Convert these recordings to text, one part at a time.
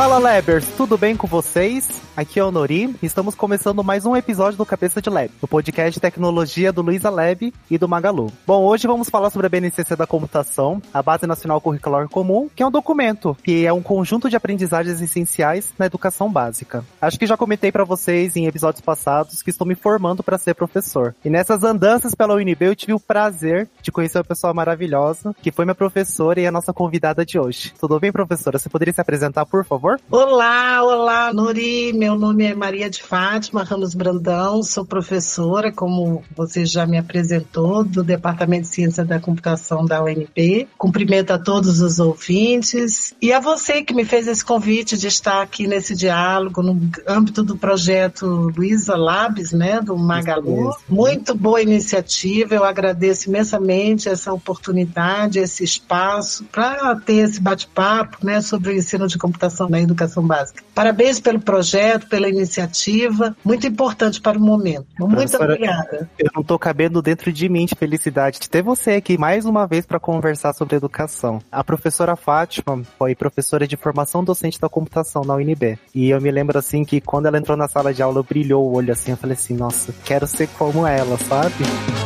Fala, Labers, tudo bem com vocês? Aqui é o Nori e estamos começando mais um episódio do Cabeça de Lab, o podcast de tecnologia do Luiza Lab e do Magalu. Bom, hoje vamos falar sobre a BNCC da computação, a Base Nacional Curricular Comum, que é um documento, que é um conjunto de aprendizagens essenciais na educação básica. Acho que já comentei para vocês em episódios passados que estou me formando para ser professor. E nessas andanças pela UNB eu tive o prazer de conhecer uma pessoa maravilhosa, que foi minha professora e a nossa convidada de hoje. Tudo bem, professora? Você poderia se apresentar, por favor? Olá, Nori. Meu nome é Maria de Fátima Ramos Brandão, sou professora, como você já me apresentou, do Departamento de Ciência da Computação da UNB. Cumprimento a todos os ouvintes e a você que me fez esse convite de estar aqui nesse diálogo no âmbito do projeto Luiza Labs, né, do Magalu. Muito boa iniciativa, eu agradeço imensamente essa oportunidade, esse espaço para ter esse bate-papo, né, sobre o ensino de computação na educação básica. Parabéns pelo projeto, pela iniciativa, muito importante para o momento. Muito obrigada. Eu não estou cabendo dentro de mim de felicidade de ter você aqui mais uma vez para conversar sobre educação. A professora Fátima foi professora de formação docente da computação na UNB. E eu me lembro assim que quando ela entrou na sala de aula, brilhou o olho assim, eu falei assim, nossa, quero ser como ela, sabe?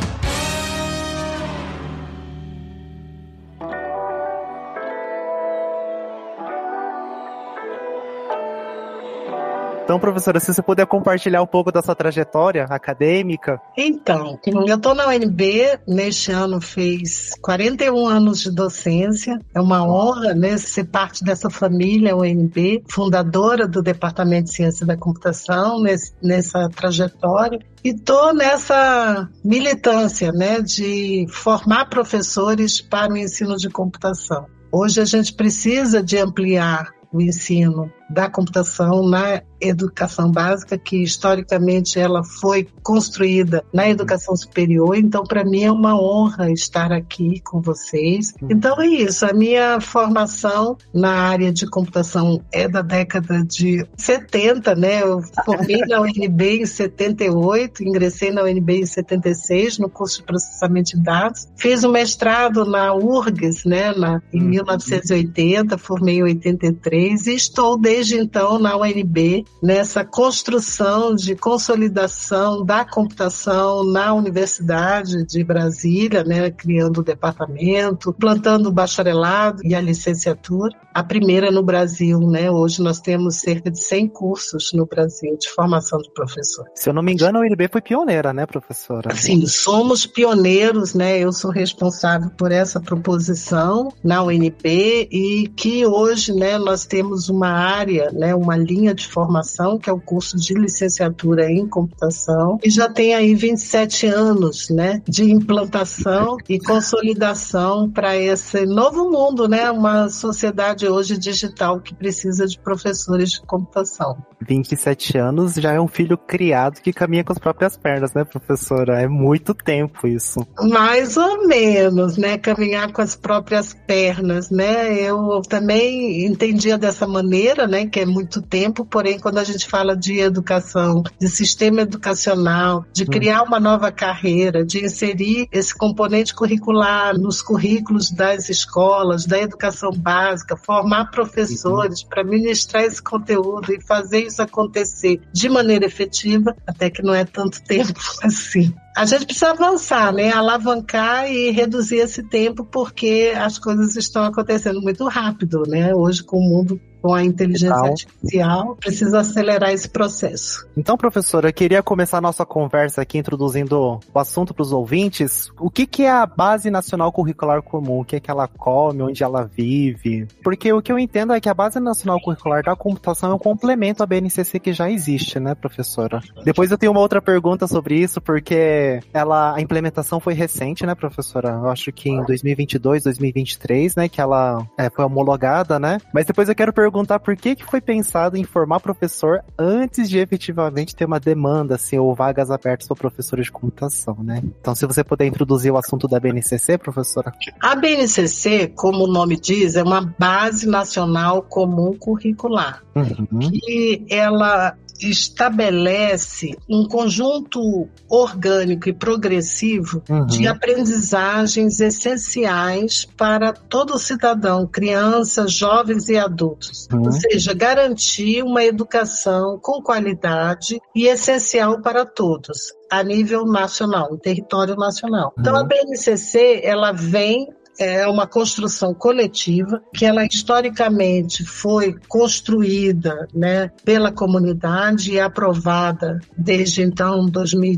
Então, professora, se você puder compartilhar um pouco da sua trajetória acadêmica. Então, eu estou na UNB, neste ano fez 41 anos de docência. É uma honra, né, ser parte dessa família UNB, fundadora do Departamento de Ciência da Computação, nessa trajetória. E estou nessa militância, né, de formar professores para o ensino de computação. Hoje a gente precisa de ampliar o ensino da computação na educação básica, que historicamente ela foi construída na educação superior. Então, para mim é uma honra estar aqui com vocês. Então é isso, a minha formação na área de computação é da década de 70, né? Eu formei na UNB em 78, ingressei na UNB em 76, no curso de processamento de dados. Fiz um mestrado na URGS, né? Em 1980, formei em 83 e estou desde então na UNB, nessa construção de consolidação da computação na Universidade de Brasília, né, criando o departamento, plantando o bacharelado e a licenciatura, a primeira no Brasil, né? Hoje nós temos cerca de 100 cursos no Brasil de formação de professor. Se eu não me engano, a UNB foi pioneira, né, professora? Sim, somos pioneiros, né? Eu sou responsável por essa proposição na UNB e que hoje, né, nós temos uma área, né, uma linha de formação, que é o curso de licenciatura em computação, e já tem aí 27 anos, né, de implantação e consolidação para esse novo mundo, né, uma sociedade hoje digital que precisa de professores de computação. 27 anos já é um filho criado que caminha com as próprias pernas, né, professora? É muito tempo isso. Mais ou menos, né, caminhar com as próprias pernas, né, eu também entendia dessa maneira, né, que é muito tempo, porém quando a gente fala de educação, de sistema educacional, de criar uma nova carreira, de inserir esse componente curricular nos currículos das escolas, da educação básica, formar professores para ministrar esse conteúdo e fazer isso acontecer de maneira efetiva, até que não é tanto tempo assim. A gente precisa avançar, né? Alavancar e reduzir esse tempo, porque as coisas estão acontecendo muito rápido, né? Hoje, com o mundo, com a inteligência artificial, precisa acelerar esse processo. Então, professora, eu queria começar a nossa conversa aqui introduzindo o assunto para os ouvintes. O que é a Base Nacional Curricular Comum? O que é que ela come? Onde ela vive? Porque o que eu entendo é que a Base Nacional Curricular da Computação é um complemento à BNCC que já existe, né, professora? Depois eu tenho uma outra pergunta sobre isso, porque a implementação foi recente, né, professora? Eu acho que em 2022, 2023, né, que ela foi homologada, né? Mas depois eu quero perguntar por que foi pensado em formar professor antes de efetivamente ter uma demanda, assim, ou vagas abertas para professores de computação, né? Então, se você puder introduzir o assunto da BNCC, professora. A BNCC, como o nome diz, é uma Base Nacional Comum Curricular. Que ela estabelece um conjunto orgânico e progressivo de aprendizagens essenciais para todo cidadão, crianças, jovens e adultos. Ou seja, garantir uma educação com qualidade e essencial para todos, a nível nacional, no território nacional. Então, a BNCC, ela vem... É uma construção coletiva que ela historicamente foi construída, né, pela comunidade e aprovada desde então,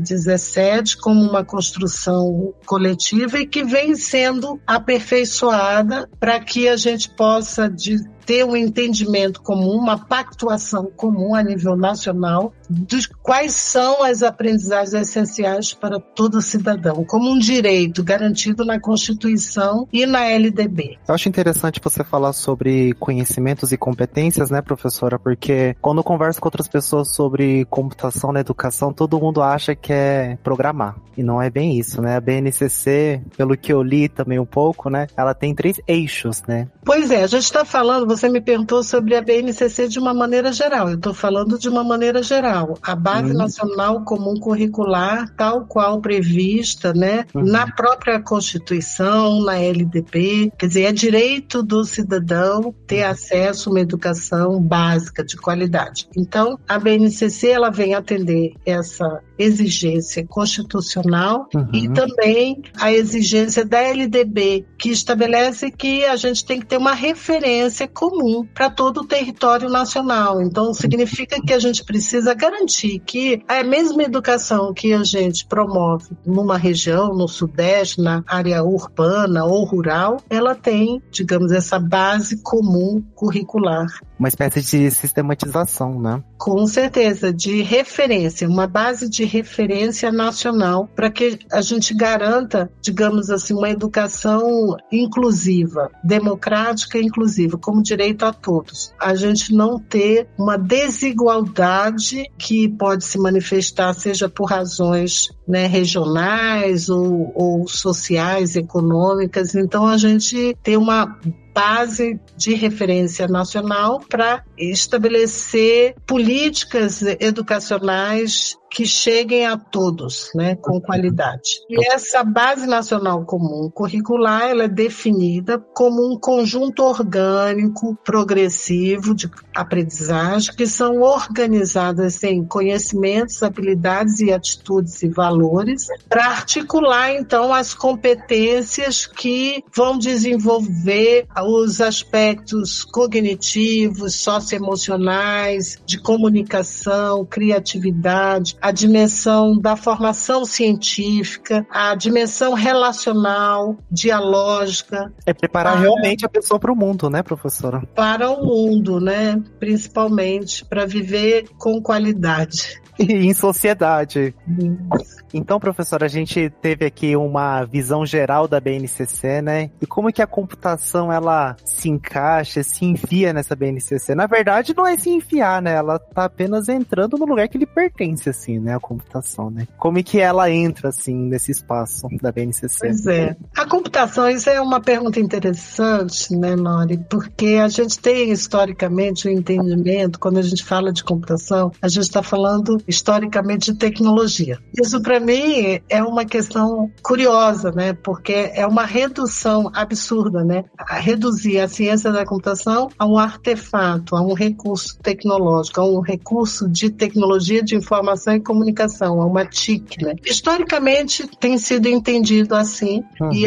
2017, como uma construção coletiva e que vem sendo aperfeiçoada para que a gente possa ter um entendimento comum, uma pactuação comum a nível nacional de quais são as aprendizagens essenciais para todo cidadão, como um direito garantido na Constituição e na LDB. Eu acho interessante você falar sobre conhecimentos e competências, né, professora? Porque quando eu converso com outras pessoas sobre computação na educação, todo mundo acha que é programar. E não é bem isso, né? A BNCC, pelo que eu li também um pouco, né, ela tem 3 eixos, né? Pois é, a gente está falando, você me perguntou sobre a BNCC de uma maneira geral. Eu estou falando de uma maneira geral. A Base Nacional Comum Curricular, tal qual prevista, né, na própria Constituição, na LDB, quer dizer, é direito do cidadão ter acesso a uma educação básica de qualidade. Então, a BNCC, ela vem atender essa exigência constitucional e também a exigência da LDB, que estabelece que a gente tem que ter uma referência comum para todo o território nacional. Então, significa que a gente precisa garantir que a mesma educação que a gente promove numa região, no Sudeste, na área urbana ou rural, ela tem, digamos, essa base comum curricular. Uma espécie de sistematização, né? Com certeza, de referência, uma base de referência nacional para que a gente garanta, digamos assim, uma educação inclusiva, democrática e inclusiva, como direito a todos. A gente não ter uma desigualdade que pode se manifestar, seja por razões, né, regionais ou sociais, econômicas. Então, a gente tem uma base de referência nacional para estabelecer políticas educacionais que cheguem a todos, né, com qualidade. E essa base nacional comum curricular, ela é definida como um conjunto orgânico, progressivo de aprendizagem que são organizadas em conhecimentos, habilidades e atitudes e valores para articular, então, as competências que vão desenvolver os aspectos cognitivos, socioemocionais, de comunicação, criatividade, a dimensão da formação científica, a dimensão relacional, dialógica. É preparar realmente a pessoa para o mundo, né, professora? Para o mundo, né? Principalmente para viver com qualidade. E em sociedade. Então, professora, a gente teve aqui uma visão geral da BNCC, né? E como que a computação, ela se encaixa, se enfia nessa BNCC? Na verdade, não é se enfiar, né? Ela tá apenas entrando no lugar que lhe pertence, assim, né? A computação, né? Como que ela entra, assim, nesse espaço da BNCC? Pois é. A computação, isso é uma pergunta interessante, né, Nori? Porque a gente tem, historicamente, o entendimento, quando a gente fala de computação, a gente está falando, historicamente, de tecnologia. Isso, para mim, é uma questão curiosa, né? Porque é uma redução absurda, né? A reduzir a ciência da computação a um artefato, a um recurso tecnológico, a um recurso de tecnologia de informação e comunicação, a uma TIC, né? Historicamente, tem sido entendido assim, e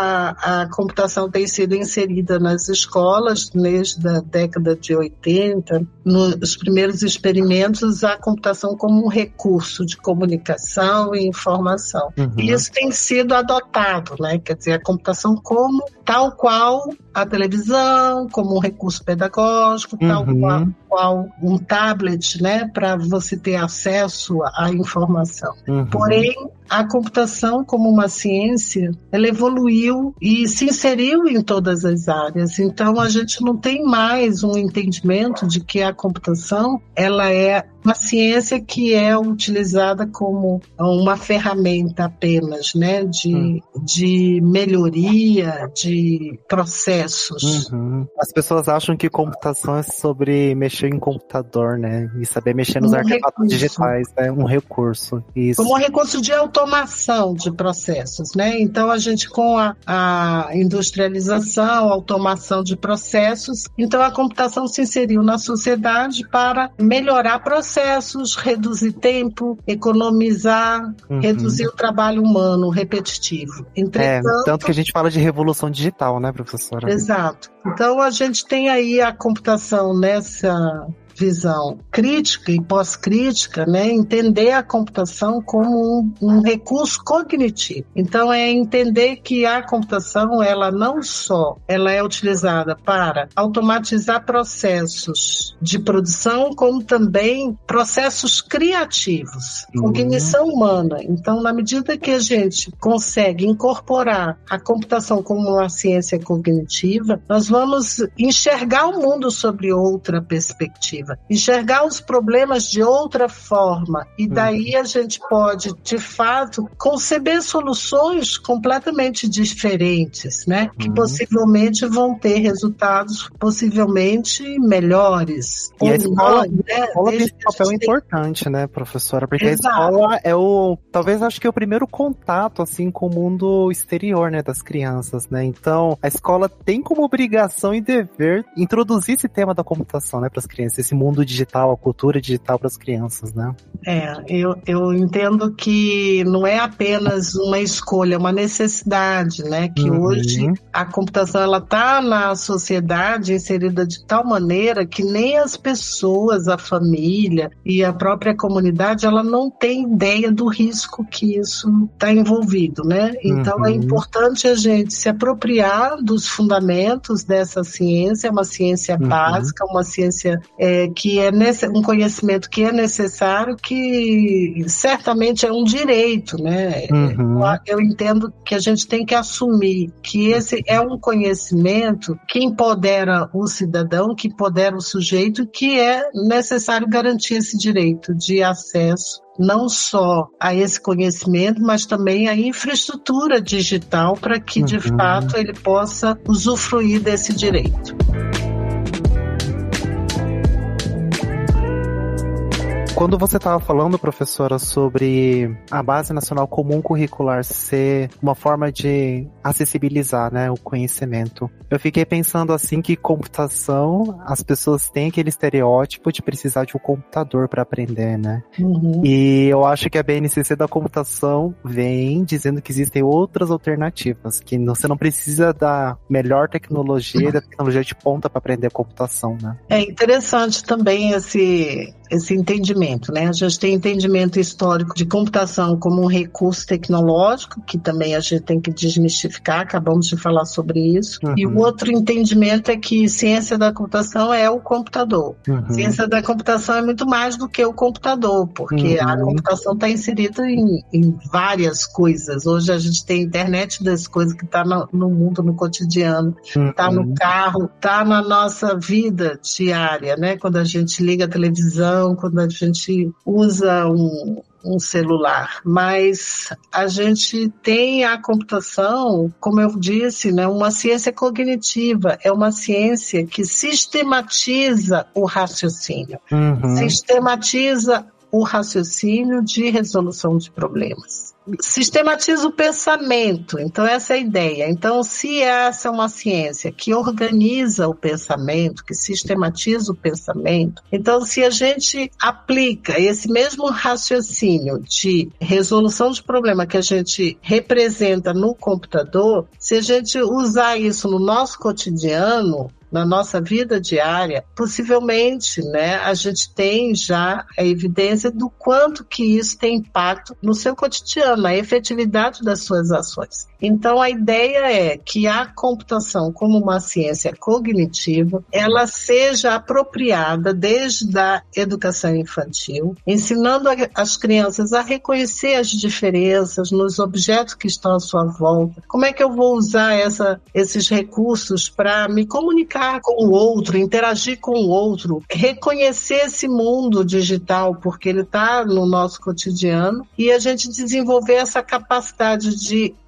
a computação tem sido inserida nas escolas desde a década de 80, nos primeiros experimentos, a computação como um recurso de comunicação e informação. E isso tem sido adotado, né? Quer dizer, a computação como tal qual a televisão, como um recurso pedagógico, tal qual um tablet, né? Para você ter acesso à informação. Porém, a computação como uma ciência, ela evoluiu e se inseriu em todas as áreas. Então, a gente não tem mais um entendimento de que a computação, ela é uma ciência que é utilizada como uma ferramenta apenas, né, de melhoria, de de processos. As pessoas acham que computação é sobre mexer em computador, né? E saber mexer nos artefatos digitais, é um recurso. Isso. Como um recurso de automação de processos, né? Então, a gente com a industrialização, automação de processos, então a computação se inseriu na sociedade para melhorar processos, reduzir tempo, economizar, reduzir o trabalho humano repetitivo. Entretanto, tanto que a gente fala de revolução digital, né, professora? Exato. Então, a gente tem aí a computação nessa visão crítica e pós-crítica, né, entender a computação como um recurso cognitivo. Então, é entender que a computação, ela não só ela é utilizada para automatizar processos de produção, como também processos criativos, cognição humana. Então, na medida que a gente consegue incorporar a computação como uma ciência cognitiva, nós vamos enxergar o mundo sobre outra perspectiva, enxergar os problemas de outra forma, e daí a gente pode, de fato, conceber soluções completamente diferentes, né? Que possivelmente vão ter resultados possivelmente melhores. E a escola, a escola tem esse papel importante, né, professora? Porque a escola é talvez acho que é o primeiro contato, assim, com o mundo exterior, né, das crianças, né? Então, a escola tem como obrigação e dever introduzir esse tema da computação, né, para as crianças, esse mundo digital, a cultura digital para as crianças, né? Eu entendo que não é apenas uma escolha, é uma necessidade, né? Que hoje a computação, ela está na sociedade inserida de tal maneira que nem as pessoas, a família e a própria comunidade, ela não tem ideia do risco que isso está envolvido, né? Então é importante a gente se apropriar dos fundamentos dessa ciência, é uma ciência básica, uma ciência que é um conhecimento que é necessário, que certamente é um direito, né? Eu entendo que a gente tem que assumir que esse é um conhecimento que empodera o cidadão, que empodera o sujeito, que é necessário garantir esse direito de acesso não só a esse conhecimento, mas também a infraestrutura digital para que, de fato, ele possa usufruir desse direito. Quando você estava falando, professora, sobre a Base Nacional Comum Curricular ser uma forma de acessibilizar, né, o conhecimento, eu fiquei pensando assim que computação, as pessoas têm aquele estereótipo de precisar de um computador para aprender, né? E eu acho que a BNCC da computação vem dizendo que existem outras alternativas, que você não precisa da melhor tecnologia, da tecnologia de ponta para aprender computação, né? É interessante também esse entendimento, né? A gente tem entendimento histórico de computação como um recurso tecnológico, que também a gente tem que desmistificar, acabamos de falar sobre isso. E o outro entendimento é que ciência da computação é o computador. Ciência da computação é muito mais do que o computador, porque a computação está inserida em várias coisas. Hoje a gente tem a internet das coisas que está no mundo, no cotidiano, está no carro, está na nossa vida diária, né? Quando a gente liga a televisão, quando a gente usa um celular, mas a gente tem a computação, como eu disse, né, uma ciência cognitiva, é uma ciência que sistematiza o raciocínio, sistematiza o raciocínio de resolução de problemas. Sistematiza o pensamento, então essa é a ideia. Então, se essa é uma ciência que organiza o pensamento, que sistematiza o pensamento, então se a gente aplica esse mesmo raciocínio de resolução de problema que a gente representa no computador, se a gente usar isso no nosso cotidiano, na nossa vida diária, possivelmente, né, a gente tem já a evidência do quanto que isso tem impacto no seu cotidiano, na efetividade das suas ações. Então, a ideia é que a computação, como uma ciência cognitiva, ela seja apropriada desde a educação infantil, ensinando as crianças a reconhecer as diferenças nos objetos que estão à sua volta. Como é que eu vou usar esses recursos para me comunicar com o outro, interagir com o outro, reconhecer esse mundo digital, porque ele está no nosso cotidiano, e a gente desenvolver essa capacidade de pensar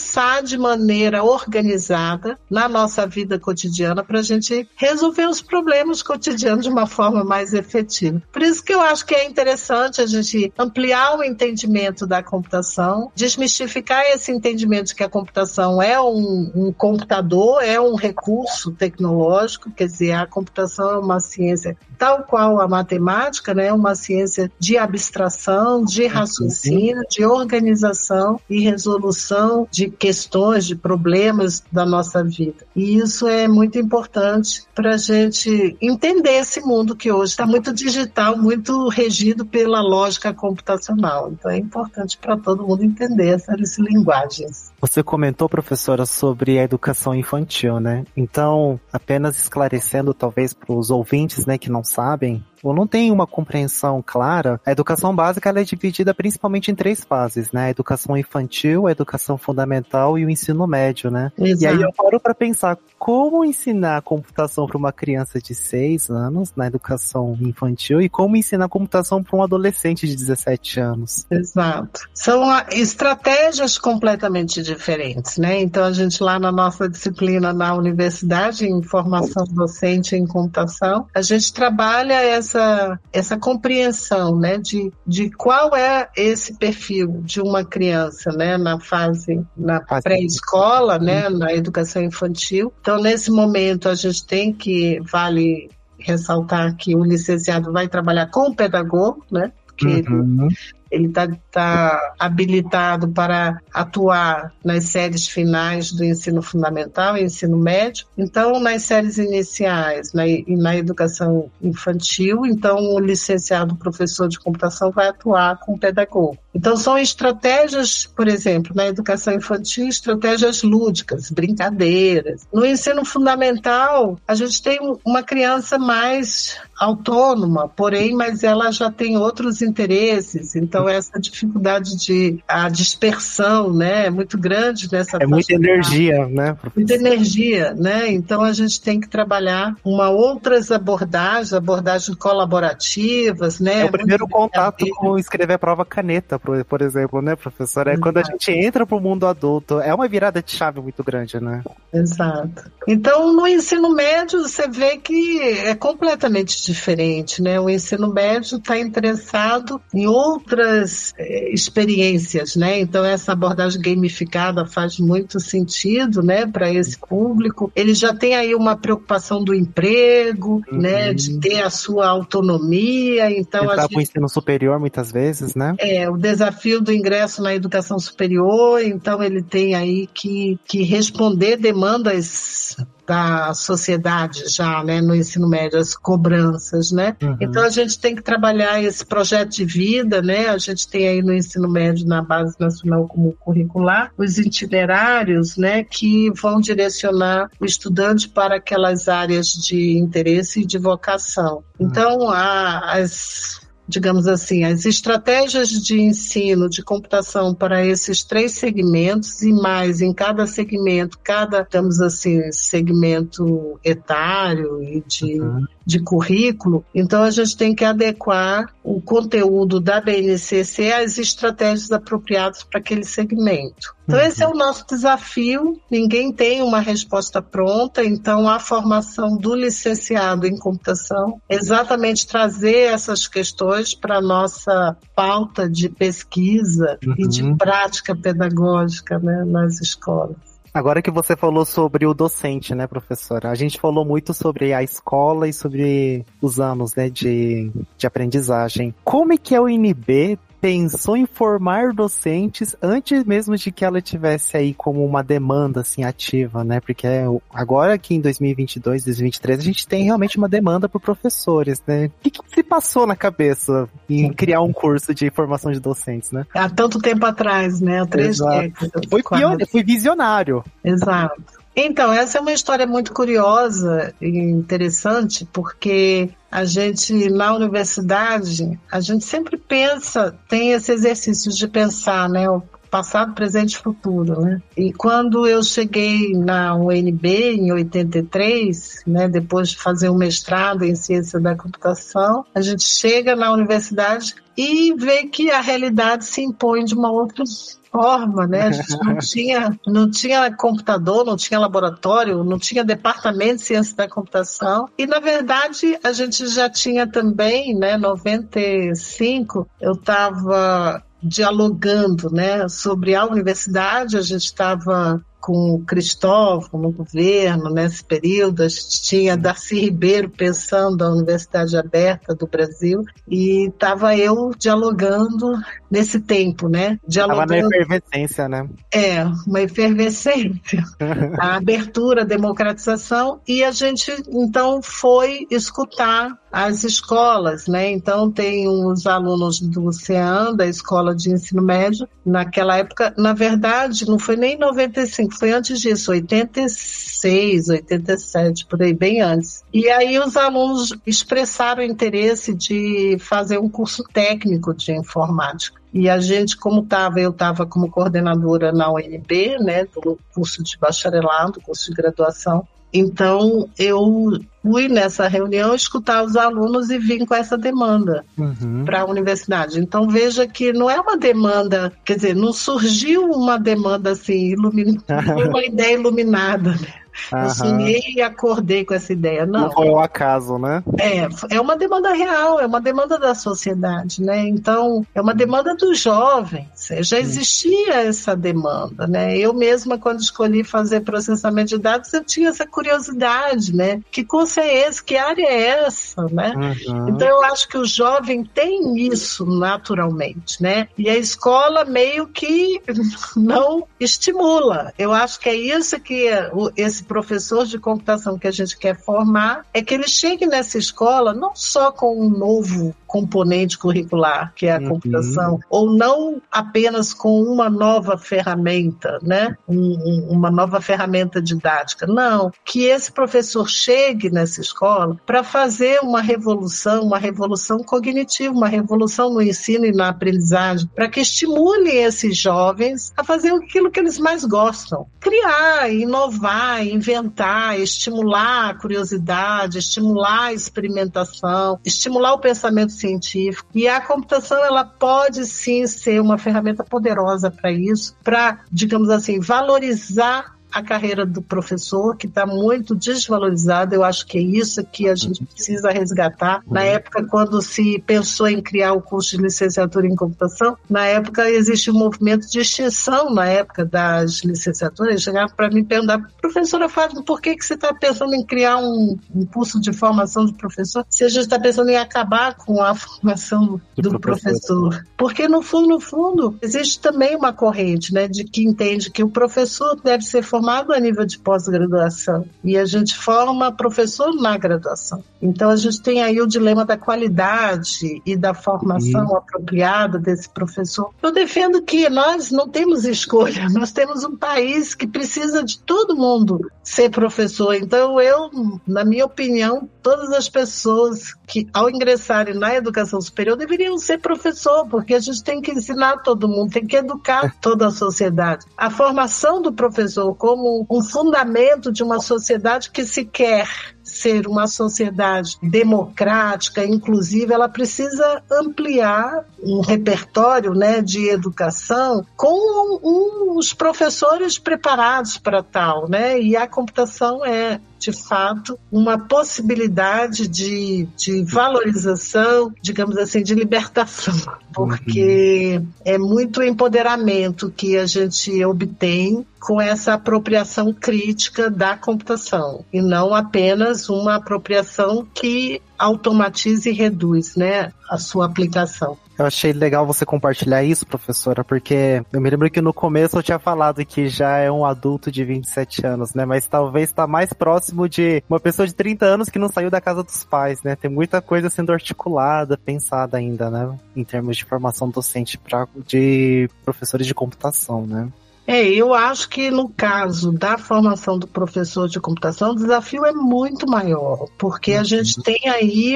pensar de maneira organizada na nossa vida cotidiana para a gente resolver os problemas cotidianos de uma forma mais efetiva. Por isso que eu acho que é interessante a gente ampliar o entendimento da computação, desmistificar esse entendimento de que a computação é um computador, é um recurso tecnológico, quer dizer, a computação é uma ciência tal qual a matemática, né, uma ciência de abstração, de raciocínio, de organização e resolução de questões, de problemas da nossa vida. E isso é muito importante para a gente entender esse mundo que hoje está muito digital, muito regido pela lógica computacional. Então é importante para todo mundo entender essas linguagens. Você comentou, professora, sobre a educação infantil, né? Então, apenas esclarecendo talvez para os ouvintes, né, que não sabem, ou não tem uma compreensão clara, a educação básica ela é dividida principalmente em 3 fases, né? A educação infantil, a educação fundamental e o ensino médio, né? Exato. E aí eu paro para pensar, como ensinar computação para uma criança de 6 anos na educação infantil e como ensinar computação para um adolescente de 17 anos? Exato. São estratégias completamente diferentes, né? Então a gente lá na nossa disciplina na universidade, em formação docente em computação, a gente trabalha essa compreensão, né, de qual é esse perfil de uma criança, né, na pré-escola, né, na educação infantil. Então, nesse momento, a gente tem que, vale ressaltar que o licenciado vai trabalhar com o pedagogo, né, porque ele está habilitado para atuar nas séries finais do ensino fundamental e ensino médio. Então, nas séries iniciais e na educação infantil, então o licenciado professor de computação vai atuar com o pedagogo. Então, são estratégias, por exemplo, na educação infantil, estratégias lúdicas, brincadeiras. No ensino fundamental, a gente tem uma criança mais autônoma, porém, mas ela já tem outros interesses. Então, essa dificuldade a dispersão, né, é muito grande nessa faixa. Muita energia, né? Muita energia, né? Então, a gente tem que trabalhar outras abordagens colaborativas, né? É o primeiro contato com escrever a prova caneta, por exemplo, né, professora? É quando a gente entra para o mundo adulto. É uma virada de chave muito grande, né? Exato. Então, no ensino médio, você vê que é completamente diferente, né? O ensino médio está interessado em outras experiências, né? Então, essa abordagem gamificada faz muito sentido, né, para esse público. Ele já tem aí uma preocupação do emprego, né, de ter a sua autonomia. Então, entrar para o ensino superior, muitas vezes, né? O desafio do ingresso na educação superior, então ele tem aí que responder demandas da sociedade já, né, no ensino médio, as cobranças, né? Então a gente tem que trabalhar esse projeto de vida, né? A gente tem aí no ensino médio, na Base Nacional Comum Curricular, os itinerários, né, que vão direcionar o estudante para aquelas áreas de interesse e de vocação. Então, digamos assim, as estratégias de ensino de computação para esses 3 segmentos e mais em cada segmento, digamos assim, segmento etário e de currículo, então a gente tem que adequar o conteúdo da BNCC às estratégias apropriadas para aquele segmento. Então esse é o nosso desafio, ninguém tem uma resposta pronta, então a formação do licenciado em computação é exatamente trazer essas questões para a nossa pauta de pesquisa e de prática pedagógica, né, nas escolas. Agora que você falou sobre o docente, né, professora? A gente falou muito sobre a escola e sobre os anos, né, de aprendizagem. Como é que a UNB pensou em formar docentes antes mesmo de que ela tivesse aí como uma demanda, assim, ativa, né? Porque agora aqui em 2022, 2023, a gente tem realmente uma demanda por professores, né? O que se passou na cabeça em criar um curso de formação de docentes, né? Há tanto tempo atrás, né? Há 3 décadas. Foi visionário. Exato. Então, essa é uma história muito curiosa e interessante, porque a gente, na universidade, a gente sempre pensa, tem esse exercício de pensar, né, passado, presente e futuro, né? E quando eu cheguei na UNB em 83, né, depois de fazer um mestrado em ciência da computação, a gente chega na universidade e vê que a realidade se impõe de uma outra forma, né? A gente não tinha computador, não tinha laboratório, não tinha departamento de ciência da computação. E, na verdade, a gente já tinha também, né, 95, eu estava dialogando, né, sobre a universidade, a gente estava com o Cristóvão no governo, nesse período, a gente tinha Darcy Ribeiro pensando a Universidade Aberta do Brasil, e estava eu dialogando nesse tempo, né? Estava na efervescência, né? Uma efervescência, a abertura, a democratização, e a gente, então, foi escutar as escolas, né? Então, tem os alunos do CEAN, da Escola de Ensino Médio, naquela época, na verdade, não foi nem 95, foi antes disso, 86, 87, por aí, bem antes. E aí os alunos expressaram o interesse de fazer um curso técnico de informática. E a gente, eu estava como coordenadora na UNB, né, do curso de bacharelado, curso de graduação. Então, eu fui nessa reunião escutar os alunos e vim com essa demanda para a universidade. Então, veja que não é uma demanda, quer dizer, não surgiu uma demanda assim, uma ideia iluminada, né? Eu sonhei e acordei com essa ideia. Não foi um acaso, né? É uma demanda real, é uma demanda da sociedade, né? Então, é uma demanda dos jovens. Já existia essa demanda, né? Eu mesma, quando escolhi fazer processamento de dados, eu tinha essa curiosidade, né? Que curso é esse? Que área é essa, né? Então, eu acho que o jovem tem isso naturalmente, né? E a escola meio que não estimula. Eu acho que é isso que esse professor de computação que a gente quer formar, é que ele chegue nessa escola não só com um novo componente curricular, que é a computação, ou não apenas com uma nova ferramenta, né? Uma nova ferramenta didática. Não, que esse professor chegue nessa escola para fazer uma revolução cognitiva, uma revolução no ensino e na aprendizagem, para que estimule esses jovens a fazer aquilo que eles mais gostam. Criar, inovar, inventar, estimular a curiosidade, estimular a experimentação, estimular o pensamento científico. E a computação, ela pode sim ser uma ferramenta poderosa para isso, para, digamos assim, valorizar a carreira do professor, que está muito desvalorizada. Eu acho que é isso que a gente precisa resgatar. Na época, quando se pensou em criar o curso de licenciatura em computação, na época existe um movimento de extinção na época das licenciaturas. Eles chegaram para mim perguntar: professora Fátima, por que você está pensando em criar um curso de formação de professor se a gente está pensando em acabar com a formação do professor? Porque, no fundo, existe também uma corrente, né, de que entende que o professor deve ser formado a nível de pós-graduação, e a gente forma professor na graduação. Então a gente tem aí o dilema da qualidade e da formação apropriada desse professor. Eu defendo que nós não temos escolha, nós temos um país que precisa de todo mundo ser professor. Então na minha opinião, todas as pessoas que ao ingressarem na educação superior deveriam ser professor, porque a gente tem que ensinar todo mundo, tem que educar toda a sociedade. A formação do professor como um fundamento de uma sociedade que se quer ser uma sociedade democrática, inclusive, ela precisa ampliar um repertório, né, de educação com os professores preparados para tal, né? E a computação é, de fato, uma possibilidade de valorização, digamos assim, de libertação, porque é muito empoderamento que a gente obtém com essa apropriação crítica da computação, e não apenas uma apropriação que automatiza e reduz, né, a sua aplicação. Eu achei legal você compartilhar isso, professora, porque eu me lembro que no começo eu tinha falado que já é um adulto de 27 anos, né? Mas talvez está mais próximo de uma pessoa de 30 anos que não saiu da casa dos pais, né? Tem muita coisa sendo articulada, pensada ainda, né? Em termos de formação docente de professores de computação, né? Eu acho que no caso da formação do professor de computação, o desafio é muito maior, porque a gente tem aí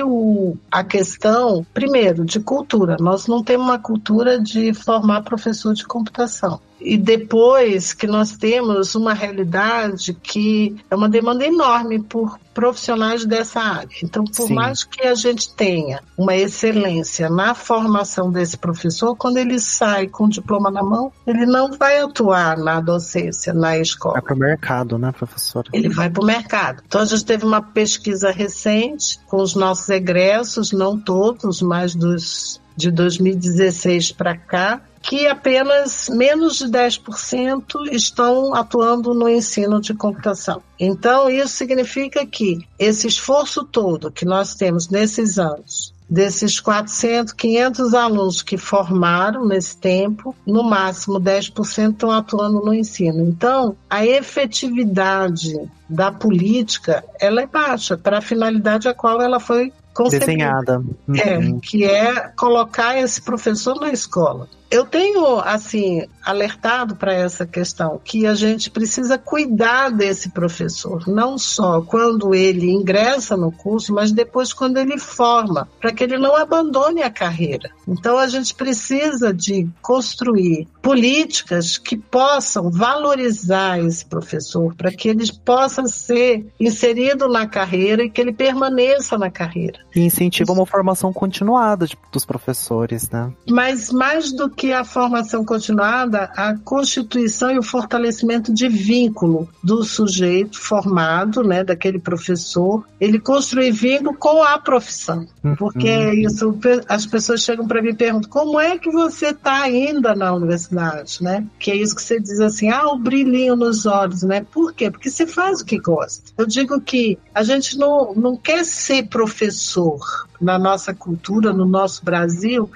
a questão, primeiro, de cultura. Nós não temos uma cultura de formar professor de computação. E depois que nós temos uma realidade que é uma demanda enorme por profissionais dessa área. Então, por Sim. mais que a gente tenha uma excelência na formação desse professor, quando ele sai com o diploma na mão, ele não vai atuar na docência, na escola. Vai para o mercado, né, professora? Ele vai para o mercado. Então, a gente teve uma pesquisa recente com os nossos egressos, não todos, mas de 2016 para cá, que apenas menos de 10% estão atuando no ensino de computação. Então, isso significa que esse esforço todo que nós temos nesses anos, desses 400, 500 alunos que formaram nesse tempo, no máximo 10% estão atuando no ensino. Então, a efetividade da política, ela é baixa para a finalidade a qual ela foi concebida. Desenhada. Que é colocar esse professor na escola. Eu tenho, assim, alertado para essa questão, que a gente precisa cuidar desse professor, não só quando ele ingressa no curso, mas depois quando ele forma, para que ele não abandone a carreira. Então, a gente precisa de construir políticas que possam valorizar esse professor, para que ele possa ser inserido na carreira e que ele permaneça na carreira. E incentiva uma formação continuada dos professores, né? Mas mais do que a formação continuada, a constituição e o fortalecimento de vínculo do sujeito formado, né, daquele professor, ele construir vínculo com a profissão. Porque isso, as pessoas chegam para mim e perguntam, como é que você está ainda na universidade, né? Que é isso que você diz assim, o brilhinho nos olhos, né? Por quê? Porque você faz o que gosta. Eu digo que a gente não quer ser professor na nossa cultura, no nosso Brasil,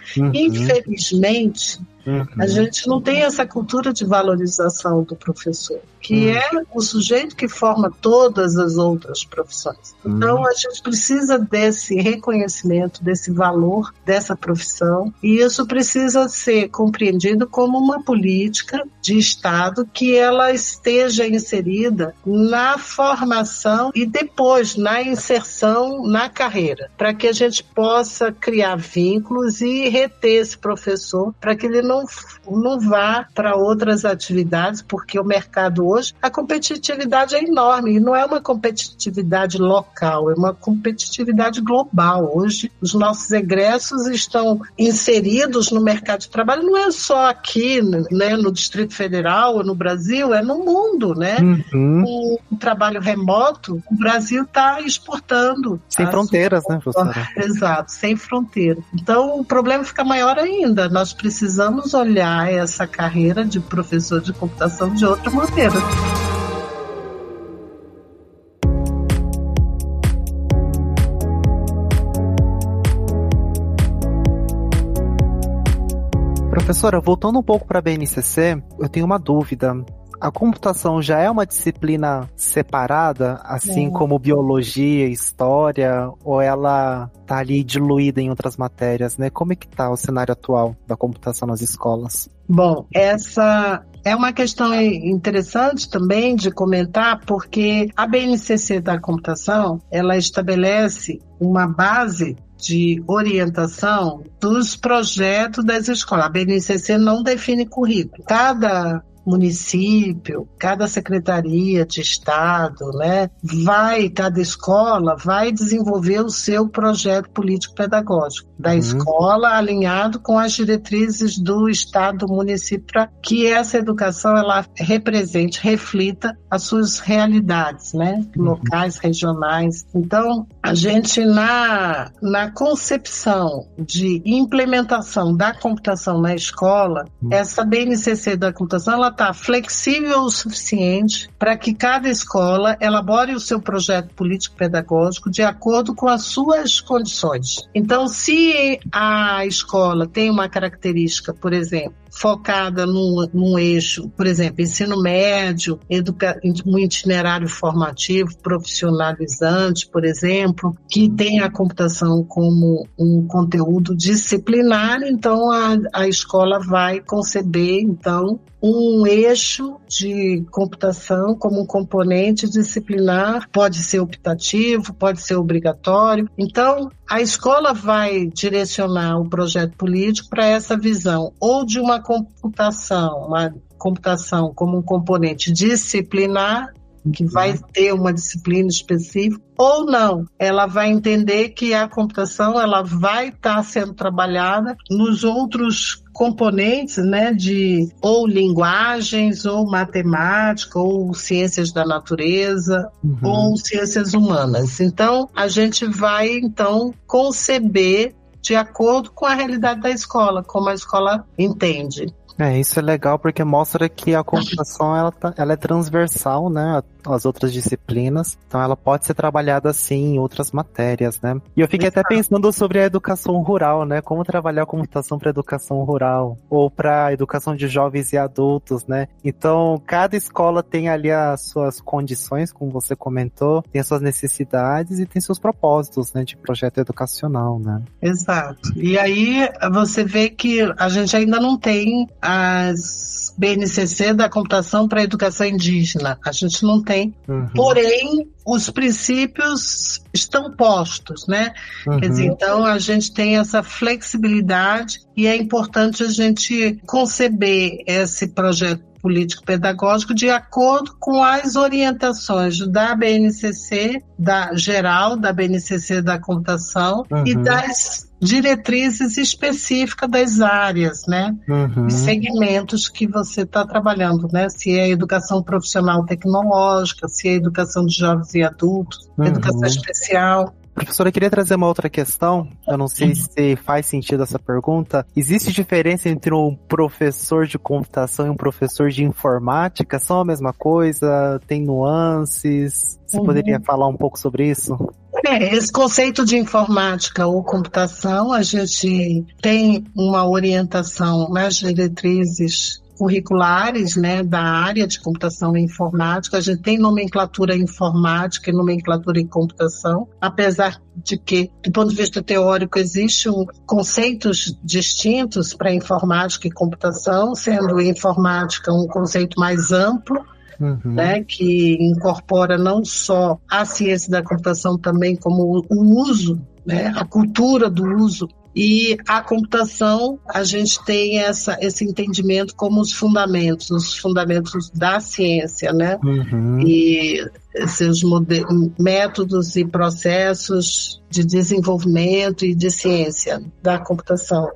infelizmente, a gente não tem essa cultura de valorização do professor, que é o sujeito que forma todas as outras profissões. Então, a gente precisa desse reconhecimento, desse valor dessa profissão, e isso precisa ser compreendido como uma política de Estado que ela esteja inserida na formação e depois na inserção na carreira, para que a gente possa criar vínculos e reter esse professor, para que ele não vá para outras atividades, porque o mercado hoje, a competitividade é enorme, e não é uma competitividade local, é uma competitividade global. Hoje, os nossos egressos estão inseridos no mercado de trabalho, não é só aqui, né, no Distrito Federal ou no Brasil, é no mundo, né? O trabalho remoto, o Brasil está exportando. Sem fronteiras, né, professora? Exato, sem fronteira. Então, o problema fica maior ainda. Nós precisamos olhar essa carreira de professor de computação de outra maneira. Professora, voltando um pouco para a BNCC, eu tenho uma dúvida. A computação já é uma disciplina separada, assim como biologia, história, ou ela está ali diluída em outras matérias, né? Como é que está o cenário atual da computação nas escolas? Bom, essa é uma questão interessante também de comentar, porque a BNCC da computação, ela estabelece uma base de orientação dos projetos das escolas. A BNCC não define currículo. Cada município, cada secretaria de estado, né, cada escola vai desenvolver o seu projeto político-pedagógico da escola, alinhado com as diretrizes do estado, do município, para que essa educação ela represente, reflita as suas realidades, né, locais, regionais. Então, a gente na concepção de implementação da computação na escola, essa BNCC da computação, ela está flexível o suficiente para que cada escola elabore o seu projeto político-pedagógico de acordo com as suas condições. Então, se a escola tem uma característica, por exemplo, focada num eixo, por exemplo, ensino médio, um itinerário formativo, profissionalizante, por exemplo, que tem a computação como um conteúdo disciplinar, então a escola vai conceber, então, um eixo de computação como um componente disciplinar, pode ser optativo, pode ser obrigatório. Então, a escola vai direcionar o projeto político para essa visão, ou de uma computação como um componente disciplinar, que vai ter uma disciplina específica, ou não. Ela vai entender que a computação ela vai estar sendo trabalhada nos outros componentes, né, de ou linguagens, ou matemática, ou ciências da natureza, ou ciências humanas. Então, a gente vai, então, conceber de acordo com a realidade da escola, como a escola entende. Isso é legal porque mostra que a computação ela é transversal, né, às outras disciplinas, então ela pode ser trabalhada assim em outras matérias, né. E eu fiquei até pensando sobre a educação rural, né, como trabalhar a computação para educação rural, ou para educação de jovens e adultos, né. Então, cada escola tem ali as suas condições, como você comentou, tem as suas necessidades e tem seus propósitos, né, de projeto educacional, né. Exato. E aí você vê que a gente ainda não tem as BNCC da computação para a educação indígena. A gente não tem. Porém, os princípios estão postos, né? Quer dizer, então a gente tem essa flexibilidade e é importante a gente conceber esse projeto político-pedagógico de acordo com as orientações da BNCC, da BNCC da computação e das diretrizes específicas das áreas, né? Os segmentos que você está trabalhando, né? Se é educação profissional tecnológica, se é educação de jovens e adultos, educação especial. Professora, eu queria trazer uma outra questão, eu não sei se faz sentido essa pergunta. Existe diferença entre um professor de computação e um professor de informática? São a mesma coisa? Tem nuances? Você poderia falar um pouco sobre isso? Esse conceito de informática ou computação, a gente tem uma orientação nas diretrizes curriculares, né, da área de computação e informática. A gente tem nomenclatura informática e nomenclatura em computação, apesar de que, do ponto de vista teórico, existem conceitos distintos para informática e computação, sendo informática um conceito mais amplo, né, que incorpora não só a ciência da computação também como o uso, né, a cultura do uso. E a computação, a gente tem esse entendimento como os fundamentos da ciência, né? E seus métodos e processos de desenvolvimento e de ciência da computação.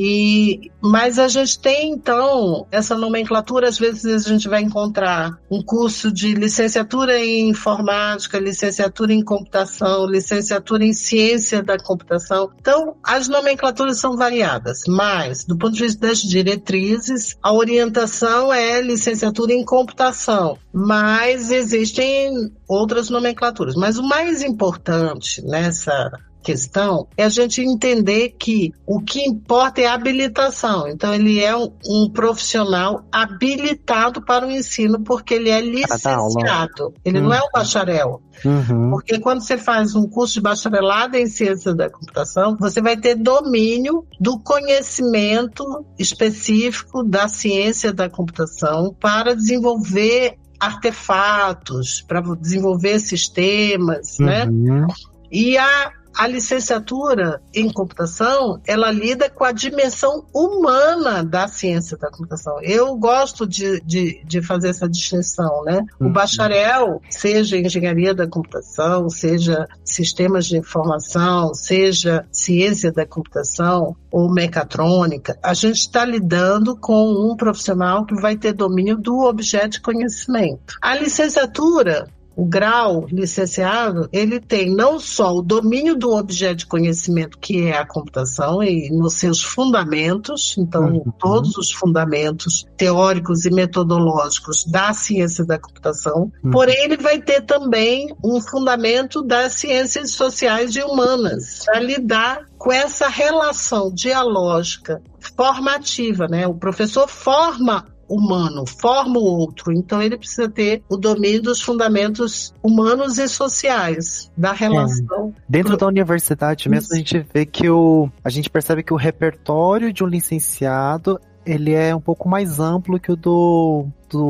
Mas a gente tem, então, essa nomenclatura, às vezes a gente vai encontrar um curso de licenciatura em informática, licenciatura em computação, licenciatura em ciência da computação. Então, as nomenclaturas são variadas, mas, do ponto de vista das diretrizes, a orientação é licenciatura em computação, mas existem outras nomenclaturas. Mas o mais importante nessa questão é a gente entender que o que importa é a habilitação. Então, ele é um profissional habilitado para o ensino porque ele é licenciado. Ele não é um bacharel. Porque quando você faz um curso de bacharelado em ciência da computação, você vai ter domínio do conhecimento específico da ciência da computação para desenvolver artefatos, para desenvolver sistemas, né? E a licenciatura em computação, ela lida com a dimensão humana da ciência da computação. Eu gosto de fazer essa distinção, né? O bacharel, seja engenharia da computação, seja sistemas de informação, seja ciência da computação ou mecatrônica, a gente está lidando com um profissional que vai ter domínio do objeto de conhecimento. A licenciatura, o grau licenciado, ele tem não só o domínio do objeto de conhecimento, que é a computação, e nos seus fundamentos, então todos os fundamentos teóricos e metodológicos da ciência da computação, porém ele vai ter também um fundamento das ciências sociais e humanas, para lidar com essa relação dialógica formativa, né? O professor forma o outro, então ele precisa ter o domínio dos fundamentos humanos e sociais da relação. Dentro da universidade mesmo, a gente vê que a gente percebe que o repertório de um licenciado ele é um pouco mais amplo que o do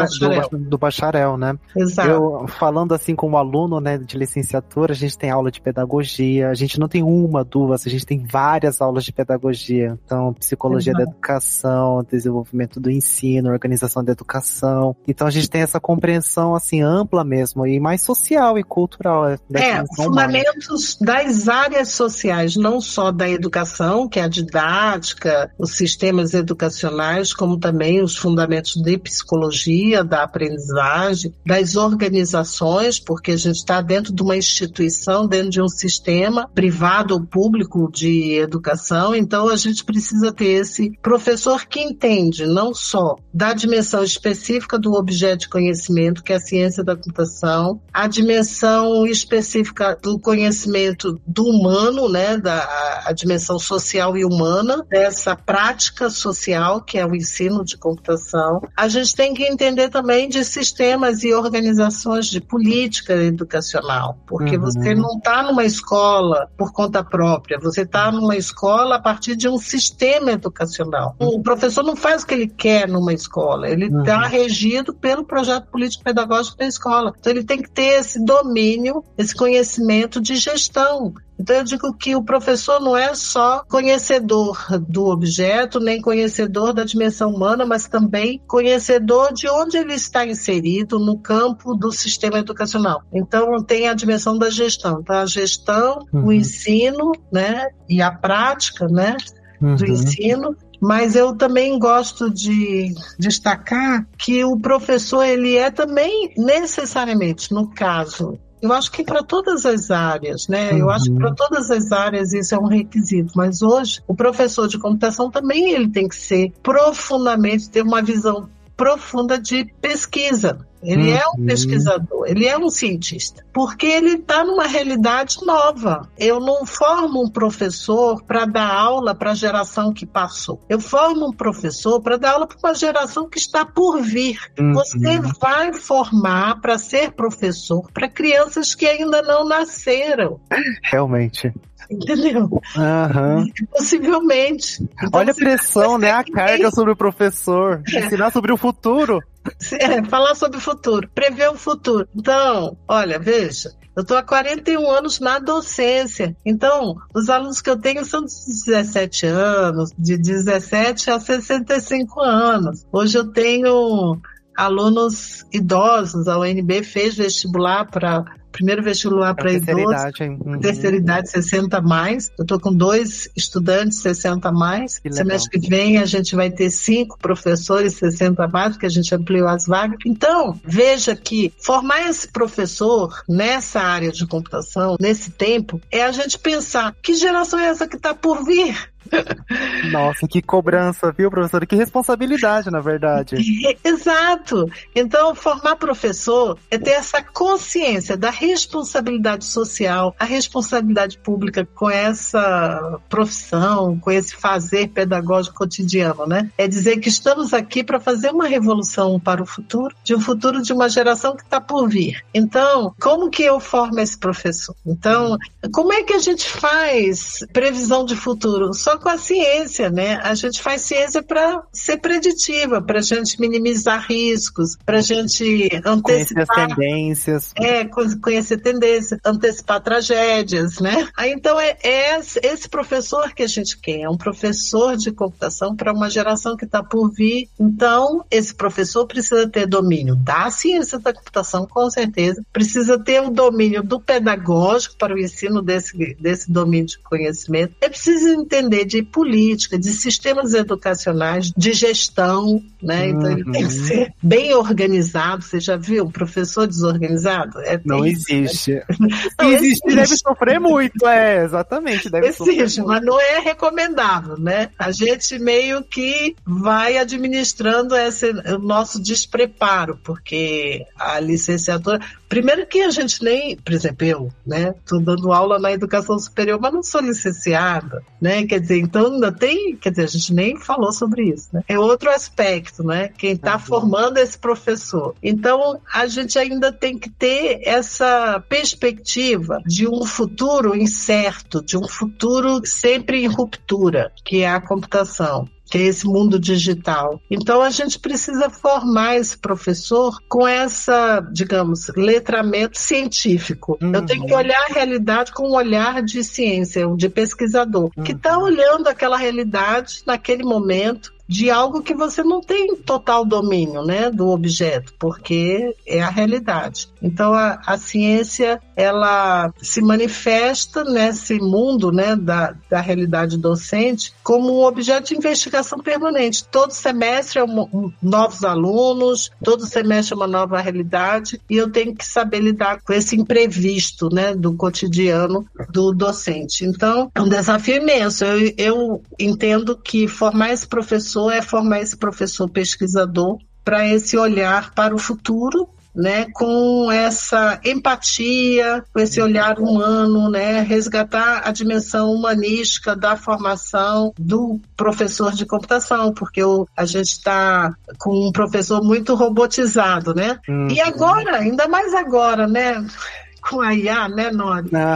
bacharel, né? Exato. Eu, falando assim como aluno, né, de licenciatura, a gente tem aula de pedagogia, a gente não tem uma, duas, a gente tem várias aulas de pedagogia. Então, psicologia da educação, desenvolvimento do ensino, organização da educação. Então, a gente tem essa compreensão, assim, ampla mesmo, e mais social e cultural. Fundamentos das áreas sociais, não só da educação, que é a didática, os sistemas educacionais, como também os fundamentos de psicologia, da aprendizagem, das organizações, porque a gente está dentro de uma instituição, dentro de um sistema privado ou público de educação, então a gente precisa ter esse professor que entende não só da dimensão específica do objeto de conhecimento, que é a ciência da computação, a dimensão específica do conhecimento do humano, né, a dimensão social e humana, dessa prática social, que é o ensino de computação. A gente tem que entender também de sistemas e organizações de política educacional, porque você não está numa escola por conta própria, você está numa escola a partir de um sistema educacional. O professor não faz o que ele quer numa escola, ele está regido pelo projeto político-pedagógico da escola. Então ele tem que ter esse domínio, esse conhecimento de gestão. Então eu digo que o professor não é só conhecedor do objeto, nem conhecedor da dimensão humana, mas também conhecedor de onde ele está inserido no campo do sistema educacional. Então tem a dimensão da gestão, tá? A gestão, o ensino, né, e a prática, né, do ensino. Mas eu também gosto de destacar que o professor, ele é também necessariamente, no caso, eu acho que para todas as áreas, né? Eu acho que para todas as áreas isso é um requisito, mas hoje o professor de computação também ele tem que ser profundamente, ter uma visão profunda de pesquisa. Ele é um pesquisador, ele é um cientista, porque ele está numa realidade nova. Eu não formo um professor para dar aula para a geração que passou. Eu formo um professor para dar aula para uma geração que está por vir. Você vai formar para ser professor para crianças que ainda não nasceram. Realmente. Entendeu? Possivelmente. Então, olha a pressão, né? A carga sobre o professor. Ensinar sobre o futuro. Falar sobre o futuro, prever o futuro. Então, olha, veja, eu estou há 41 anos na docência. Então, os alunos que eu tenho são de 17 anos, de 17 a 65 anos. Hoje eu tenho alunos idosos. A UNB fez vestibular primeiro vestibular para idosos, terceira idade 60 mais. Eu estou com 2 estudantes 60 mais. Semestre que vem a gente vai ter 5 professores 60 mais, porque a gente ampliou as vagas. Então, veja que formar esse professor nessa área de computação, nesse tempo, é a gente pensar, que geração é essa que está por vir? Nossa, que cobrança, viu, professora? Que responsabilidade, na verdade. Exato. Então, formar professor é ter essa consciência da responsabilidade social, a responsabilidade pública com essa profissão, com esse fazer pedagógico cotidiano, né? É dizer que estamos aqui para fazer uma revolução para o futuro, de um futuro de uma geração que está por vir. Então, como que eu formo esse professor? Então, como é que a gente faz previsão de futuro? Só com a ciência, né? A gente faz ciência para ser preditiva, para a gente minimizar riscos, para a gente antecipar... Conhecer as tendências. Conhecer tendências, antecipar tragédias, né? Aí, então, é esse professor que a gente quer, é um professor de computação para uma geração que está por vir. Então, esse professor precisa ter domínio da ciência da computação, com certeza, precisa ter o domínio do pedagógico para o ensino desse domínio de conhecimento, é preciso entender de política, de sistemas educacionais, de gestão, né? Então ele tem que ser bem organizado. Você já viu um professor desorganizado? Não existe. Se existir, deve sofrer muito, exatamente. Existe, mas não é recomendável, né? A gente meio que vai administrando o nosso despreparo, porque a licenciatura... Primeiro que a gente nem... Por exemplo, eu, né? Estou dando aula na educação superior, mas não sou licenciada, né? Quer dizer, então ainda tem... Quer dizer, a gente nem falou sobre isso, né? É outro aspecto, né? Quem está formando esse professor. Então, a gente ainda tem que ter essa perspectiva de um futuro incerto, de um futuro sempre em ruptura, que é a computação. que é esse mundo digital. Então, a gente precisa formar esse professor com essa, digamos, letramento científico. Eu tenho que olhar a realidade com um olhar de ciência, de pesquisador, que está olhando aquela realidade naquele momento, de algo que você não tem total domínio, né, do objeto, porque é a realidade. Então, a ciência, ela se manifesta nesse mundo, né, da realidade docente como um objeto de investigação permanente. Todo semestre novos alunos, todo semestre é uma nova realidade, e eu tenho que saber lidar com esse imprevisto, né, do cotidiano do docente. Então, é um desafio imenso. Eu entendo que formar esse professor é formar esse professor pesquisador para esse olhar para o futuro, né, com essa empatia, com esse olhar humano, né, resgatar a dimensão humanística da formação do professor de computação, porque a gente está com um professor muito robotizado, né? E agora, ainda mais agora, né? Com a IA, né, Nori? Com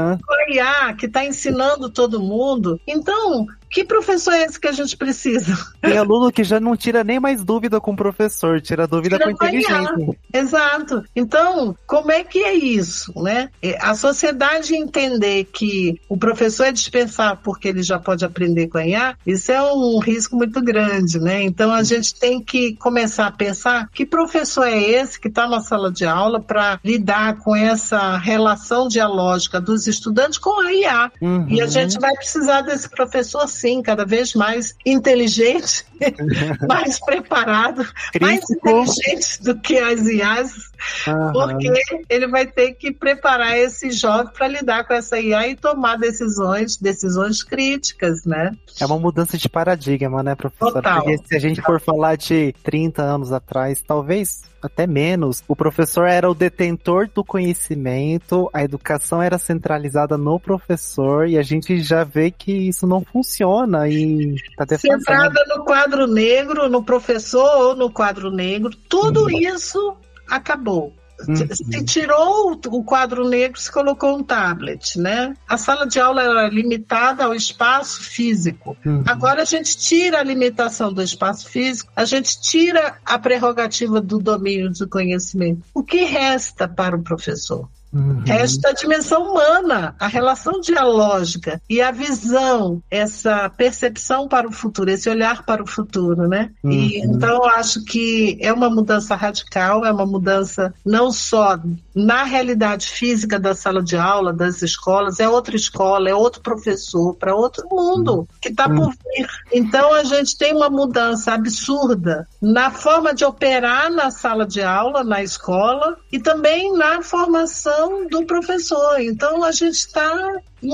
a IA, que está ensinando todo mundo. Então, que professor é esse que a gente precisa? Tem aluno que já não tira nem mais dúvida com o professor, tira dúvida com a inteligência. Exato. Então, como é que é isso, né? A sociedade entender que o professor é dispensável porque ele já pode aprender com a IA, isso é um risco muito grande, né? Então, a gente tem que começar a pensar que professor é esse que está na sala de aula para lidar com essa relação dialógica dos estudantes com a IA. E a gente vai precisar desse professor, sim, cada vez mais inteligente, mais preparado, mais inteligente do que as IAs, porque ele vai ter que preparar esse jovem para lidar com essa IA e tomar decisões críticas, né? É uma mudança de paradigma, né, professora? Total. Porque se a gente for falar de 30 anos atrás, talvez até menos, o professor era o detentor do conhecimento, a educação era centralizada no professor, e a gente já vê que isso não funciona e tá defasando. Centrada no quadro negro, no professor ou no quadro negro, tudo isso acabou. Se tirou o quadro negro, se colocou um tablet, né? A sala de aula era limitada ao espaço físico. Agora a gente tira a limitação do espaço físico, a gente tira a prerrogativa do domínio do conhecimento. O que resta para o professor? Resta a dimensão humana, a relação dialógica e a visão, essa percepção para o futuro, esse olhar para o futuro, né? E, então, eu acho que é uma mudança radical, é uma mudança não só na realidade física da sala de aula, das escolas, é outra escola, é outro professor, para outro mundo que está por vir. Então, a gente tem uma mudança absurda na forma de operar na sala de aula, na escola, e também na formação do professor. Então, a gente está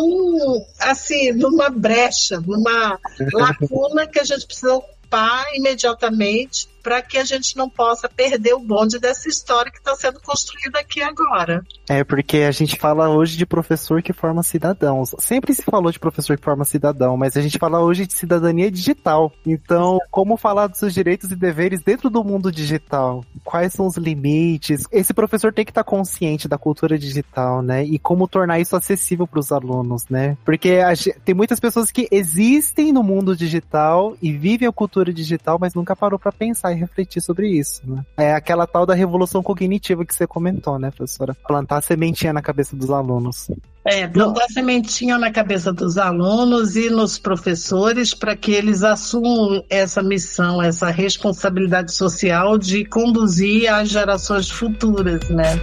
numa brecha, numa lacuna que a gente precisa ocupar imediatamente para que a gente não possa perder o bonde dessa história que está sendo construída aqui agora. É, porque a gente fala hoje de professor que forma cidadãos. Sempre se falou de professor que forma cidadão, mas a gente fala hoje de cidadania digital. Então, como falar dos seus direitos e deveres dentro do mundo digital? Quais são os limites? Esse professor tem que estar consciente da cultura digital, né? E como tornar isso acessível para os alunos, né? Porque tem muitas pessoas que existem no mundo digital e vivem a cultura digital, mas nunca parou para pensar e refletir sobre isso, né? É aquela tal da revolução cognitiva que você comentou, né, professora? Plantar a sementinha na cabeça dos alunos. Plantar a sementinha na cabeça dos alunos e nos professores para que eles assumam essa missão, essa responsabilidade social de conduzir as gerações futuras, né?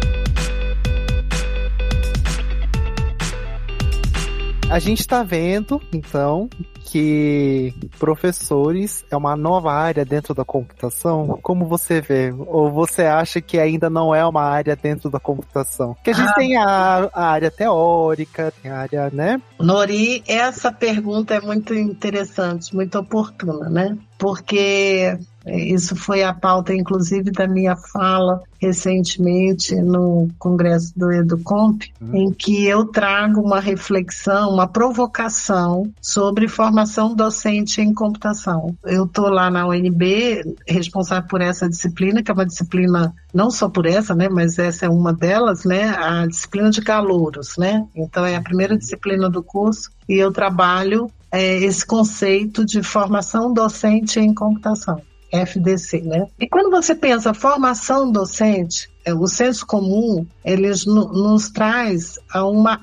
A gente está vendo, então, que professores é uma nova área dentro da computação. Como você vê? Ou você acha que ainda não é uma área dentro da computação? Porque a gente tem a área teórica, tem a área, né? Nori, essa pergunta é muito interessante, muito oportuna, né? Porque isso foi a pauta, inclusive, da minha fala recentemente no Congresso do Educomp, em que eu trago uma reflexão, uma provocação sobre formação docente em computação. Eu estou lá na UNB, responsável por essa disciplina, que é uma disciplina, não só por essa, né, mas essa é uma delas, né, a disciplina de calouros, né? Então, é a primeira disciplina do curso e eu trabalho esse conceito de formação docente em computação, FDC, né? E quando você pensa formação docente, o senso comum, eles nos traz a uma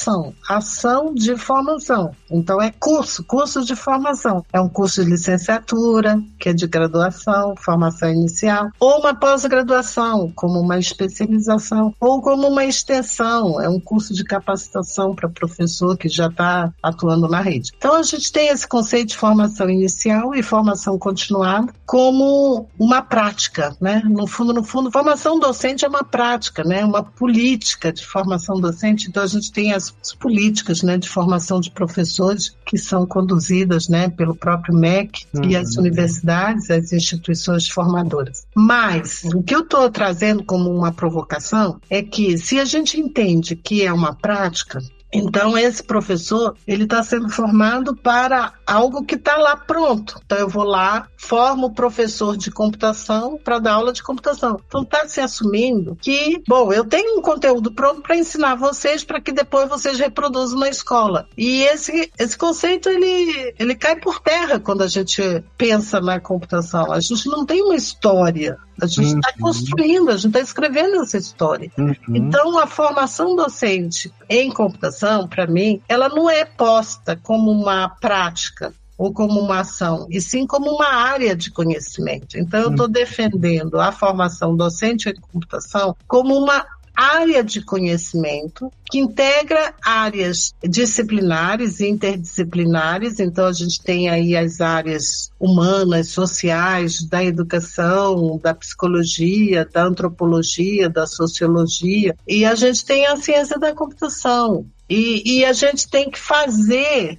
ação de formação. Então é curso de formação. É um curso de licenciatura, que é de graduação, formação inicial, ou uma pós-graduação, como uma especialização, ou como uma extensão, é um curso de capacitação para professor que já está atuando na rede. Então a gente tem esse conceito de formação inicial e formação continuada como uma prática, né? No fundo, formação docente é uma prática, né? Uma política de formação docente. Então a gente tem as políticas, né, de formação de professores que são conduzidas, né, pelo próprio MEC e as universidades, as instituições formadoras. Mas o que eu estou trazendo como uma provocação é que se a gente entende que é uma prática, então esse professor, ele está sendo formado para algo que está lá pronto. Então eu vou lá, formo o professor de computação para dar aula de computação. Então está se assumindo que, bom, eu tenho um conteúdo pronto para ensinar vocês para que depois vocês reproduzam na escola. E esse conceito, ele cai por terra quando a gente pensa na computação. A gente não tem uma história. A gente está construindo, a gente está escrevendo essa história. Então, a formação docente em computação, para mim, ela não é posta como uma prática ou como uma ação, e sim como uma área de conhecimento. Então, eu estou defendendo a formação docente em computação como uma área de conhecimento que integra áreas disciplinares e interdisciplinares. Então a gente tem aí as áreas humanas, sociais, da educação, da psicologia, da antropologia, da sociologia, e a gente tem a ciência da computação. E a gente tem que fazer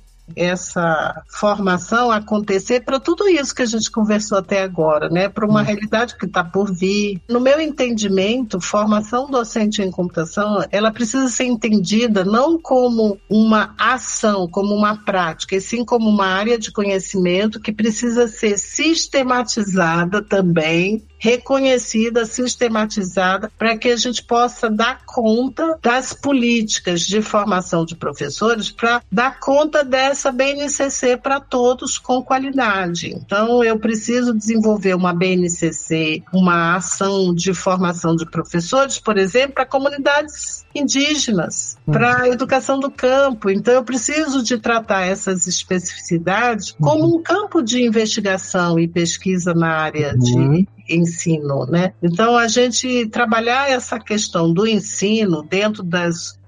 essa formação acontecer para tudo isso que a gente conversou até agora, né? Para uma realidade que está por vir. No meu entendimento, formação docente em computação, ela precisa ser entendida não como uma ação, como uma prática, e sim como uma área de conhecimento que precisa ser sistematizada também, reconhecida, sistematizada, para que a gente possa dar conta das políticas de formação de professores, para dar conta dessa BNCC para todos com qualidade. Então, eu preciso desenvolver uma BNCC, uma ação de formação de professores, por exemplo, para comunidades indígenas, para a educação do campo. Então, eu preciso de tratar essas especificidades como um campo de investigação e pesquisa na área de ensino, né? Então, a gente trabalhar essa questão do ensino dentro das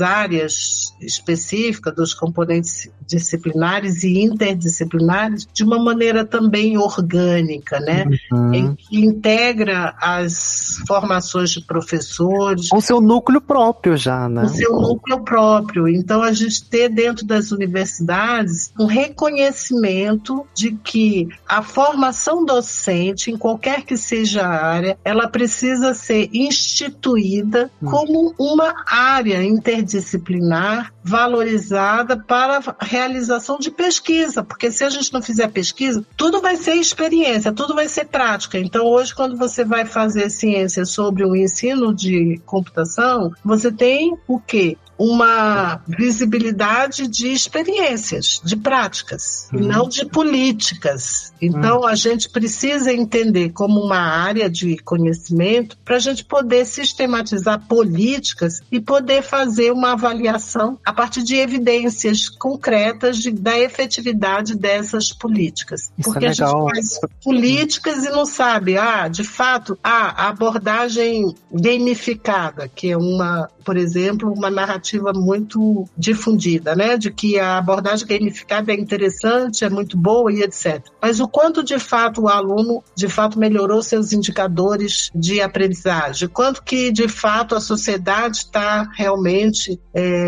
áreas específicas, dos componentes disciplinares e interdisciplinares, de uma maneira também orgânica, né? Em que integra as formações de professores. Com seu núcleo próprio já, né? Com seu núcleo próprio. Então, a gente ter dentro das universidades um reconhecimento de que a formação docente, em qualquer que seja a área, ela precisa ser instituída como uma área interdisciplinar, valorizada para a realização de pesquisa, porque se a gente não fizer pesquisa, tudo vai ser experiência, tudo vai ser prática. Então, hoje, quando você vai fazer ciência sobre o ensino de computação, você tem o quê? Uma visibilidade de experiências, de práticas, e não de políticas. Então, a gente precisa entender como uma área de conhecimento para a gente poder sistematizar políticas e poder fazer uma avaliação a partir de evidências concretas da efetividade dessas políticas. Isso porque é legal. A gente faz políticas e não sabe, de fato, a abordagem gamificada, que é por exemplo, uma narrativa muito difundida, né? De que a abordagem gamificada é interessante, é muito boa e etc. Mas o quanto, de fato, o aluno, de fato, melhorou seus indicadores de aprendizagem? Quanto que, de fato, a sociedade está realmente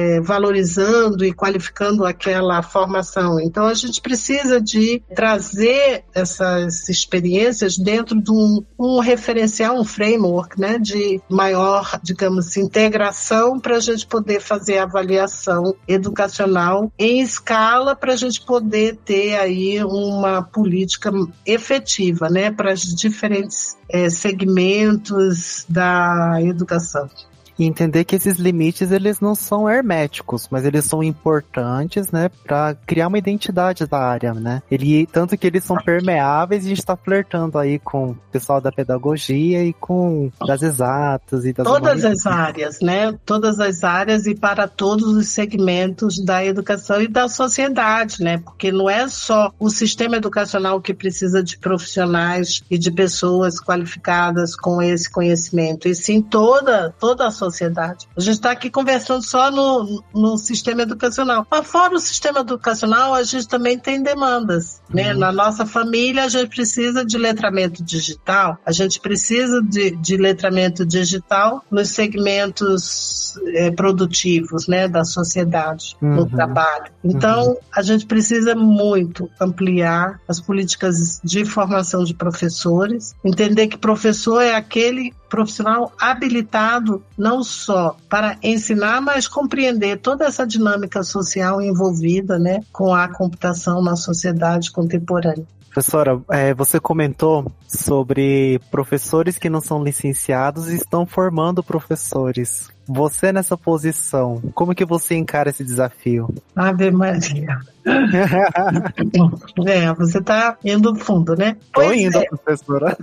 valorizando e qualificando aquela formação? Então, a gente precisa de trazer essas experiências dentro de um referencial, um framework, né? De maior, digamos, integração para a gente poder fazer avaliação educacional em escala, para a gente poder ter aí uma política efetiva, né, para os diferentes segmentos da educação. E entender que esses limites, eles não são herméticos, mas eles são importantes, né, para criar uma identidade da área, né? Tanto que eles são permeáveis, e a gente está flertando aí com o pessoal da pedagogia e com das exatas e das todas as áreas, né? Todas as áreas e para todos os segmentos da educação e da sociedade, né? Porque não é só o sistema educacional que precisa de profissionais e de pessoas qualificadas com esse conhecimento, e sim toda a sociedade. A gente está aqui conversando só no sistema educacional. Mas fora o sistema educacional, a gente também tem demandas, né? Na nossa família, a gente precisa de letramento digital, a gente precisa de letramento digital nos segmentos produtivos, né, da sociedade, no trabalho. Então, a gente precisa muito ampliar as políticas de formação de professores, entender que professor é aquele profissional habilitado não só para ensinar, mas compreender toda essa dinâmica social envolvida, né, com a computação na sociedade contemporânea. Professora, você comentou sobre professores que não são licenciados e estão formando professores. Você nessa posição, como que você encara esse desafio? Ave Maria. Você está indo fundo, né? Estou indo, professora.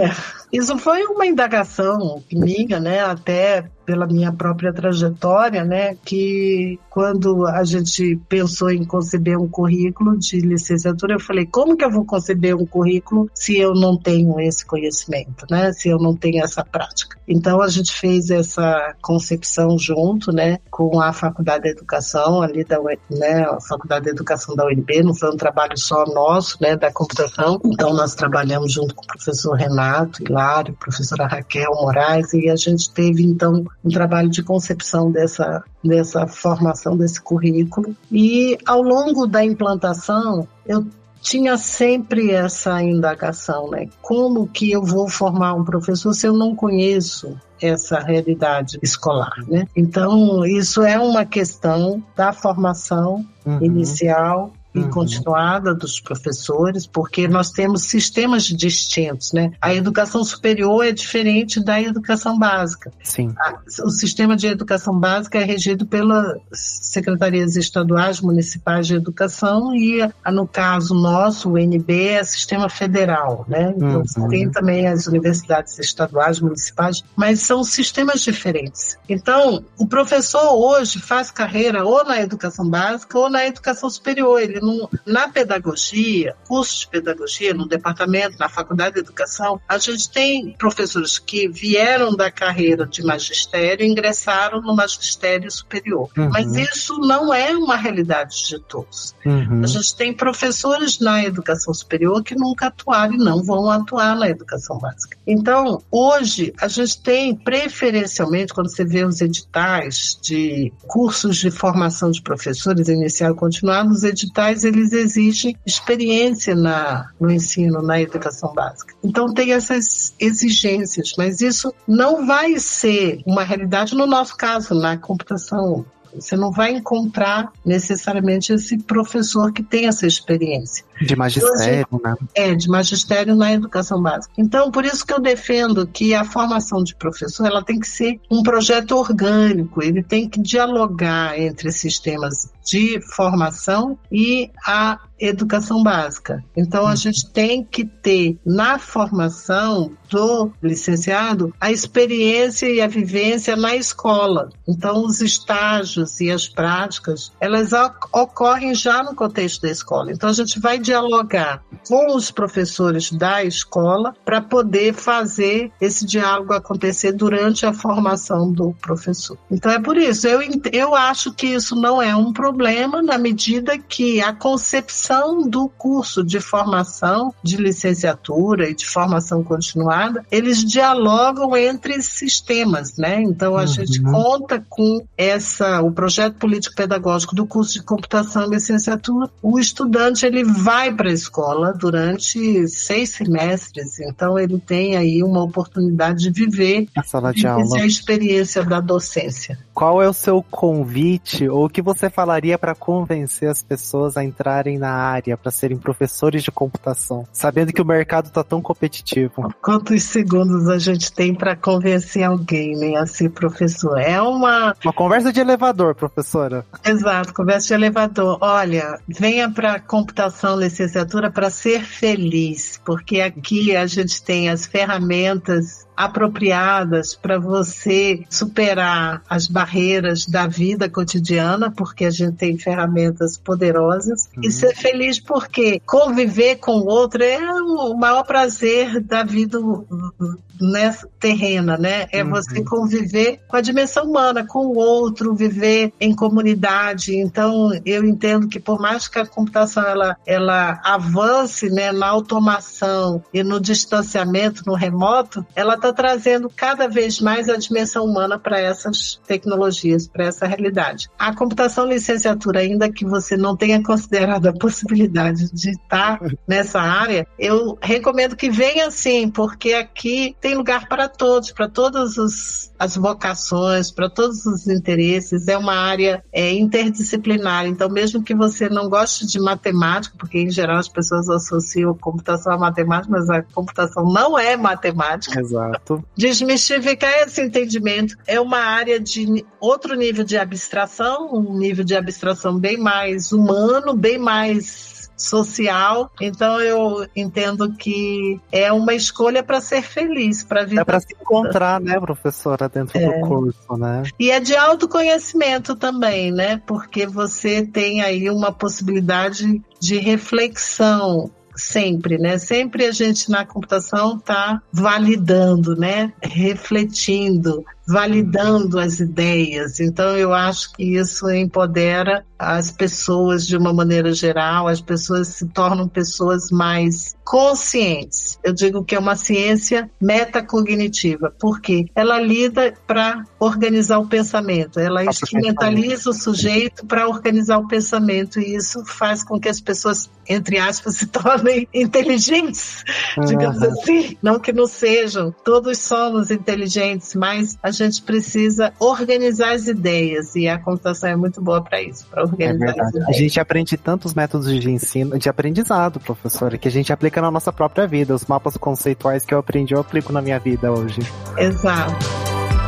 Isso foi uma indagação minha, né? Até pela minha própria trajetória, né? Que quando a gente pensou em conceber um currículo de licenciatura, eu falei, como que eu vou conceber um currículo se eu não tenho esse conhecimento, né? Se eu não tenho essa prática. Então, a gente fez essa concepção junto, né? Com a Faculdade de Educação, ali né? A Faculdade de Educação da UNB, não foi um trabalho só nosso, né? Da computação. Então, nós trabalhamos junto com o professor Renato Hilário, professora Raquel Moraes, e a gente teve, então, um trabalho de concepção dessa formação desse currículo. E, ao longo da implantação, eu tinha sempre essa indagação, né? Como que eu vou formar um professor se eu não conheço essa realidade escolar, né? Então, isso é uma questão da formação inicial e continuada dos professores, porque nós temos sistemas distintos, né? A educação superior é diferente da educação básica. Sim. O sistema de educação básica é regido pelas secretarias estaduais, municipais de educação e, no caso nosso, o UNB, é sistema federal, né? Então, tem também as universidades estaduais, municipais, mas são sistemas diferentes. Então, o professor hoje faz carreira ou na educação básica ou na educação superior. Ele na pedagogia, curso de pedagogia, no departamento, na faculdade de educação, a gente tem professores que vieram da carreira de magistério e ingressaram no magistério superior. Mas isso não é uma realidade de todos. A gente tem professores na educação superior que nunca atuaram e não vão atuar na educação básica. Então, hoje, a gente tem preferencialmente, quando você vê os editais de cursos de formação de professores inicial e continuado, os editais eles exigem experiência no ensino, na educação básica. Então tem essas exigências, mas isso não vai ser uma realidade no nosso caso, na computação. Você não vai encontrar necessariamente esse professor que tem essa experiência. De magistério, né? De magistério na educação básica. Então, por isso que eu defendo que a formação de professor ela tem que ser um projeto orgânico, ele tem que dialogar entre sistemas de formação e a educação básica. Então, a gente tem que ter na formação do licenciado a experiência e a vivência na escola. Então, os estágios e as práticas, elas ocorrem já no contexto da escola. Então, a gente vai dialogar com os professores da escola para poder fazer esse diálogo acontecer durante a formação do professor. Então, é por isso. Eu acho que isso não é um problema na medida que a concepção do curso de formação de licenciatura e de formação continuada, eles dialogam entre sistemas, né? Então, a gente conta com o projeto político-pedagógico do curso de computação e licenciatura. O estudante, ele vai vai para a escola durante 6 semestres, então ele tem aí uma oportunidade de viver a sala de aula, a experiência da docência. Qual é o seu convite, ou o que você falaria para convencer as pessoas a entrarem na área, para serem professores de computação, sabendo que o mercado está tão competitivo? Quantos segundos a gente tem para convencer alguém, né, a ser professor? É uma conversa de elevador, professora. Exato, conversa de elevador. Olha, venha para computação, licenciatura, para ser feliz, porque aqui a gente tem as ferramentas apropriadas para você superar as barreiras da vida cotidiana, porque a gente tem ferramentas poderosas, e ser feliz porque conviver com o outro é o maior prazer da vida terrena, né? É você conviver com a dimensão humana, com o outro, viver em comunidade. Então, eu entendo que por mais que a computação ela avance, né, na automação e no distanciamento, no remoto, ela está trazendo cada vez mais a dimensão humana para essas tecnologias, para essa realidade. A computação licenciatura, ainda que você não tenha considerado a possibilidade de estar nessa área, eu recomendo que venha sim, porque aqui tem lugar para todos, para todas as vocações, para todos os interesses. É uma área interdisciplinar, então mesmo que você não goste de matemática, porque em geral as pessoas associam computação à matemática, mas a computação não é matemática. Exato. Desmistificar esse entendimento. É uma área de outro nível de abstração, um nível de abstração bem mais humano, bem mais social. Então eu entendo que é uma escolha para ser feliz, para vida. É para se encontrar, né, professora, dentro do curso, né? E é de autoconhecimento também, né? Porque você tem aí uma possibilidade de reflexão sempre, né? Sempre a gente na computação está validando, né? Refletindo, validando as ideias. Então eu acho que isso empodera as pessoas de uma maneira geral, as pessoas se tornam pessoas mais conscientes. Eu digo que é uma ciência metacognitiva, porque ela lida para organizar o pensamento, ela instrumentaliza o sujeito para organizar o pensamento, e isso faz com que as pessoas, entre aspas, se tornem inteligentes, digamos assim. Não que não sejam, todos somos inteligentes, mas a gente precisa organizar as ideias, e a computação é muito boa para isso, para organizar as ideias. A gente aprende tantos métodos de ensino, de aprendizado, professora, que a gente aplica na nossa própria vida. Os mapas conceituais que eu aprendi, eu aplico na minha vida hoje. Exato.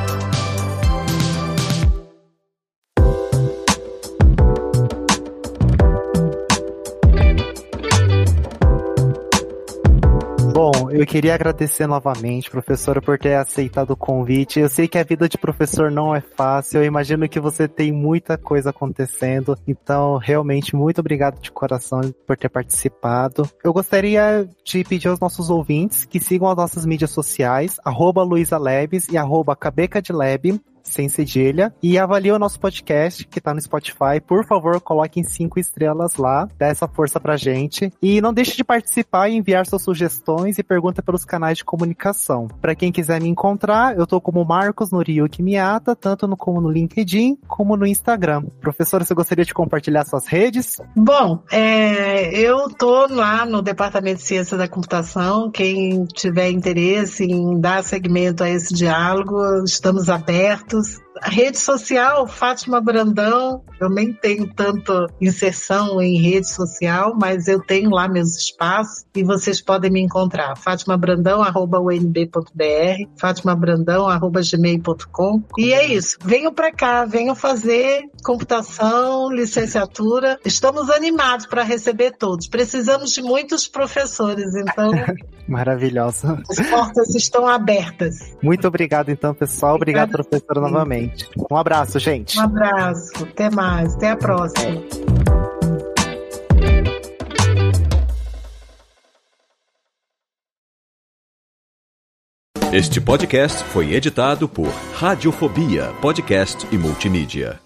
Bom, eu queria agradecer novamente, professora, por ter aceitado o convite. Eu sei que a vida de professor não é fácil, eu imagino que você tem muita coisa acontecendo, então realmente muito obrigado de coração por ter participado. Eu gostaria de pedir aos nossos ouvintes que sigam as nossas mídias sociais, @LuisaLabs e @CabecaDeLab, sem cedilha, e avalie o nosso podcast que tá no Spotify. Por favor, coloquem 5 estrelas lá, dá essa força pra gente, e não deixe de participar e enviar suas sugestões e perguntas pelos canais de comunicação. Pra quem quiser me encontrar, eu tô como Marcos Noriyuki Miyata, tanto como no LinkedIn como no Instagram. Professora, você gostaria de compartilhar suas redes? Bom, eu tô lá no Departamento de Ciência da Computação. Quem tiver interesse em dar seguimento a esse diálogo, estamos abertos. A rede social, Fátima Brandão, eu nem tenho tanta inserção em rede social, mas eu tenho lá meus espaços e vocês podem me encontrar. fatimabrandão@unb.br, fatimabrandão@gmail.com. E é isso, venham para cá, venham fazer computação, licenciatura. Estamos animados para receber todos. Precisamos de muitos professores, então... Maravilhosa. As portas estão abertas. Muito obrigado, então, pessoal. Obrigado, professora, novamente. Um abraço, gente. Um abraço. Até mais. Até a próxima. Este podcast foi editado por Radiofobia, podcast e multimídia.